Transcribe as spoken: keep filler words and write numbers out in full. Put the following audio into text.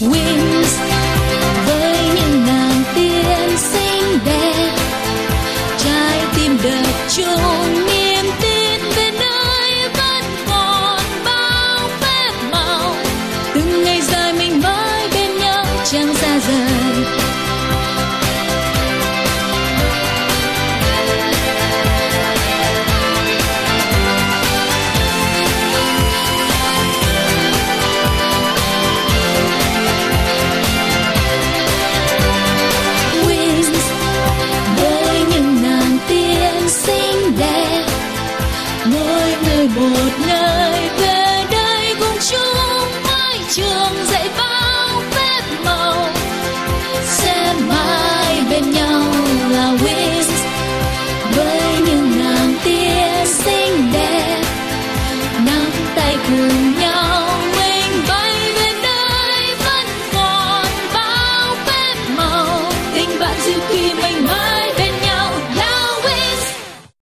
Wings với những nàng tiên xinh đẹp, trái tim đập chung niềm tin về nơi vẫn còn bao phép màu. Từng ngày dài mình mãi bên nhau chẳng xa rời. Mỗi người một nơi về đây cùng chung mái trường dạy.